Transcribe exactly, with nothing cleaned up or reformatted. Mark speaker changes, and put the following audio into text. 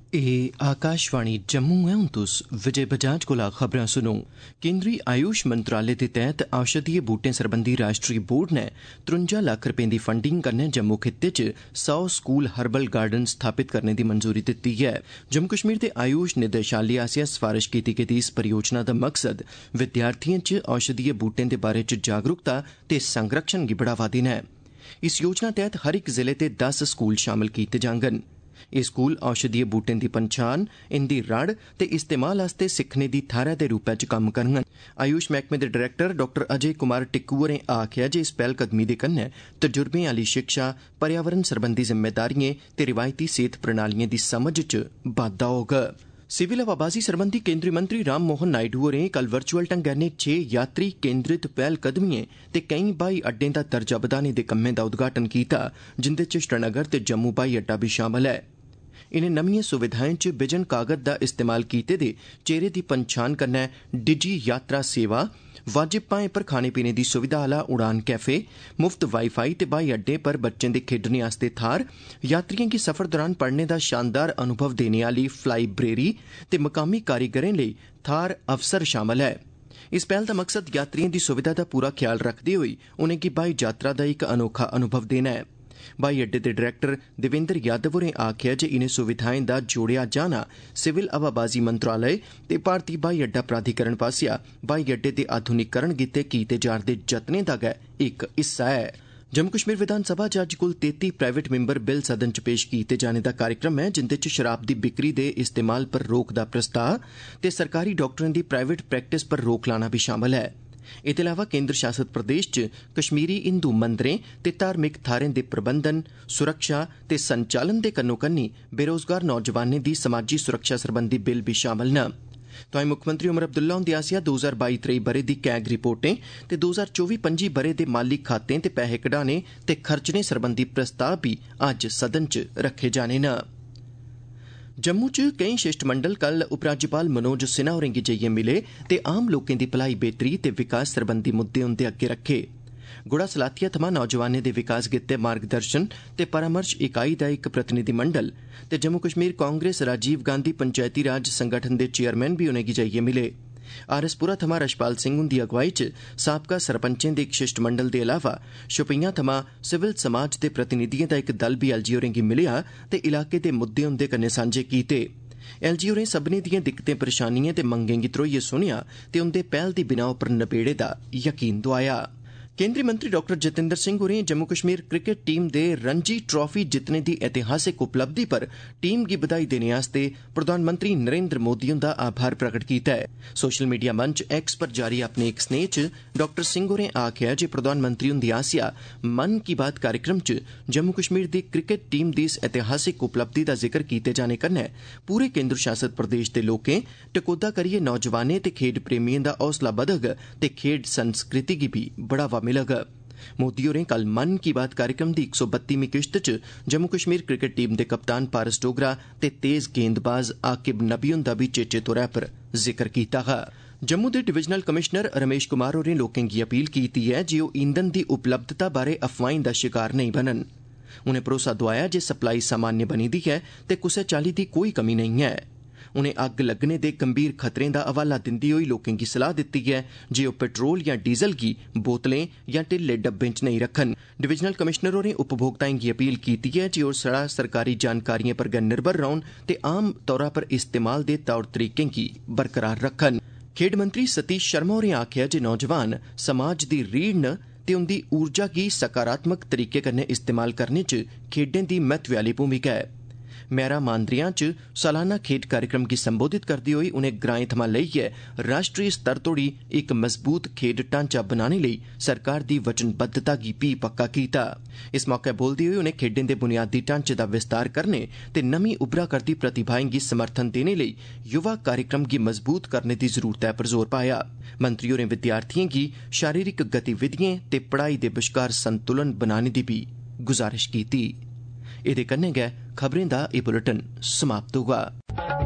Speaker 1: ए आकाशवाणी जम्मू है। हुण तुस विजय बजाज कोला खबरां सुनो। केंद्री आयुष मंत्रालय दे तैह्त औषधीय बूटें सरबंधी राष्ट्री बोर्ड ने त्रुंजा लक्ख रपें दी फंडिंग कन्नै जम्मू खित्ते च सौ स्कूल हर्बल गार्डन स्थापित करने दी मंजूरी दित्ती ऐ। जम्मू कश्मीर दे आयुष निदेशालय आसेआ सफारश कीती गेदी इस परियोजना दा मकसद विद्यार्थिएं च औषधीय बूटें दे बारे च जागरूकता ते संरक्षण गी बढ़ावा देना ऐ। इस योजना तैह्त हर इक जिले दे दस स्कूल शामल कीते जाङन। एह् स्कूल औषधीय बूटें दी पंछान, इंदी रड़ ते इस्तेमाल आस्तै सिक्खने दी थाह्रै दे रूपै च कम्म करङन। आयुष मैह्कमे दे डायरैक्टर डाक्टर अजय कुमार टिक्कू होरें आखेआ जे इस पैह्लकदमी दे कन्नै तजुर्बें आह्ली शिक्षा, पर्यावरण सरबंधी जिम्मेदारिएं ते रिवायती सेह्त प्रणालिएं दी समझ च बाद्दा होग। सिविल हवाबाजी सरबंधी केंद्री मंत्री राम मोहन नायडू होरें कल वर्चुअल ढंगै नै छे यात्री केंद्रित पैह्लकदमिएं ते केईं ब्हाई अड्डें दा दर्जा बधाने दे कम्में दा उद्घाटन कीता, जिंदे च श्रीनगर ते जम्मू ब्हाई अड्डा बी शामल ऐ। इनें नमिएं सुविधाएं च बिजन कागज दा इस्तेमाल कीते दे चेहरे दी पंछान कन्नै डिजी यात्रा सेवा, वाजिब भाएं पर खाने पीने दी सुविधा आह्ला उड़ान कैफे, मुफ्त वाई फाई ते ब्हाई अड्डे पर बच्चें दे खेड्ढने आस्तै थाह्र, यात्रिएं गी सफर दौरान पढ़ने दा शानदार अनुभव देने आह्ली फ्लाईब्रेरी ते मकामी कारीगरें लेई थाह्र अफसर शामल ऐ। इस पैह्ल दा मकसद यात्रिएं दी सुविधा दा पूरा ख्याल रखदे होई उनेंगी ब्हाई यात्रा दा इक अनोखा अनुभव देना ऐ। ब्हाई अड्डे दे डायरैक्टर देवेंद्र यादव होरें आखेआ जे इनें सुविधाएं दा जोड़ेआ जाना सिविल हवाबाजी मंत्रालय ते भारती ब्हाई अड्डा प्राधिकरण पास्सेआ ब्हाई अड्डे दे आधुनिकीकरण गित्तै कीते जा'रदे जतनें दा गै इक हिस्सा ऐ। जम्मू कश्मीर विधानसभा च अज्ज कुल तेती प्राइवेट मैंबर बिल सदन च पेश कीते जाने दा कार्यक्रम ऐ, जिंदे च शराब दी बिक्री दे इस्तेमाल पर रोक दा प्रस्ताव ते सरकारी डाक्टरें दी प्राइवेट प्रैक्टिस पर रोक लाना बी शामल ऐ। एह्दे अलावा केंद्र शासित प्रदेश च कश्मीरी हिंदू मंदरें ते धार्मिक थाह्रें दे प्रबंधन, सुरक्षा ते संचालन दे कन्नो-कन्नी बेरोजगार नौजवानें दी समाजी सुरक्षा सरबंधी बिल बी शामल न। तोआईं मुक्खमंत्री उमर अब्दुल्ला हुंदे आसेआ दो ज्हार बाई त्रेई ब'रे दी कैग रिपोर्टें ते दो ज्हार चौबी पंजी ब'रे दे माली खातें ते पैहे कढाने ते खर्चने सरबंधी प्रस्ताव भी अज्ज सदन च रक्खे जाने न। जम्मू च केईं शिष्टमंडल कल उपराज्यपाल मनोज सिन्हा होरें गी जाइयै मिले ते आम लोकें दी भलाई बेह्तरी ते विकास सरबंधी मुद्दे उंदे अग्गे रक्खे। गुड़ा सलाथिया थमां नौजवानें दे विकास गित्तै मार्गदर्शन ते परामर्श इकाई दा इक प्रतिनिधिमंडल ते जम्मू कश्मीर कांग्रेस राजीव गांधी पंचैती राज संगठन दे चेयरमैन बी उनेंगी जाइयै मिले। आरएसपुरा थमां रशपाल सिंह हुंदी अगुवाई च साबका सरपंचें दे इक शिष्टमंडल दे अलावा शोपियां थमां सिविल समाज दे प्रतिनिधिएं दा इक दल बी एलजी होरें गी मिलेआ ते इलाके दे मुद्दे उंदे कन्नै सांझे कीते। एलजी होरें सब्भनें दिएं दिक्कतें परेशानिएं ते मंगें गी त्रोइयै सुनेआ ते उंदे पैह्ल दी बिनाह् उप्पर नबेड़े दा यकीन दोआया। केंद्री मंत्री डॉक्टर जितेंद्र सिंह होरें जम्मू कश्मीर क्रिकेट टीम दे रणजी ट्राफी जितने दी ऐतिहासिक उपलब्धि पर टीम गी बधाई देने आस्तै प्रधानमंत्री नरेंद्र मोदी हुंदा आभार प्रगट कीता ऐ। सोशल मीडिया मंच एक्स पर जारी अपने इक स्नेह च डॉक्टर सिंह होरें आखेआ जे प्रधानमंत्री हुंदी आसेआ मन की बात कार्यक्रम च जम्मू कश्मीर दी क्रिकेट टीम दी इस ऐतिहासिक उपलब्धि दा जिक्र कीते जाने कन्नै पूरे केंद्र शासित प्रदेश दे लोकें टकोह्दा करियै नौजवानें ते खेड्ढ प्रेमिएं दा हौसला बधग ते खेड्ढ संस्कृति गी बी बढ़ावा मिलग। मोदी होरें कल मन की बात कार्यक्रम दी इक सौ बत्तीवीं किश्त च जम्मू कश्मीर क्रिकेट टीम दे कप्तान पारस डोगरा ते तेज गेंदबाज आकिब नबी हुंदा बी चेचे तौरा पर जिक्र कीता हा। जम्मू दे डिवीजनल कमिशनर रमेश कुमार होरें लोकें गी अपील कीती ऐ जे ओह् ईंधन दी उपलब्धता बारै अफवाहीं दा शिकार नेईं बनन। उनें भरोसा दोआया जे सप्लाई सामान्य बनी दी ऐ ते कुसै चाल्ली दी कोई कमी नेईं ऐ। उनें अग्ग लग्गने दे गंभीर खतरें दा हवाला दिंदे होई लोकें गी सलाह दित्ती ऐ जे ओह् पेट्रोल जां डीजल गी बोतलें जां ढिल्ले डब्बें च नेईं रक्खन। डिवीजनल कमिशनर होरें उपभोक्ताएं गी अपील कीती ऐ जे ओह् छड़ा सरकारी जानकारिएं पर गै निर्भर रौह्न ते आम तौरा पर इस्तेमाल दे तौर तरीकें गी बरकरार रक्खन। खेड्ढ मंत्री सतीश शर्मा होरें आखेआ जे नौजवान समाज दी रीढ़ न ते उंदी ऊर्जा गी सकारात्मक तरीके कन्नै इस्तेमाल करने च खेड्ढें दी महत्वै आह्ली भूमिका ऐ। मेरा मांदरियां च सालाना खेड्ढ कार्यक्रम गी संबोधित करदे होई उनें ग्राएं थमां लेइयै राष्ट्री स्तर तोड़ी इक मजबूत खेड्ढ ढांचा बनाने लेई सरकार दी वचनबद्धता गी भी पक्का कीता। इस मौके बोलदे होई उनें खेड्ढें दे बुनियादी ढांचे दा विस्तार करने ते नमीं उभरा करदी प्रतिभाएं गी समर्थन देने लेई युवा कार्यक्रम गी मजबूत करने दी जरूरतै पर जोर पाया। मंत्री होरें विद्यार्थिएं गी शारीरिक गतिविधिएं ते पढ़ाई दे बश्कार संतुलन बनाने दी भी गुजारिश कीती। एह्दे कन्नै गै खबरें दा एह् बुलेटिन समाप्त होआ।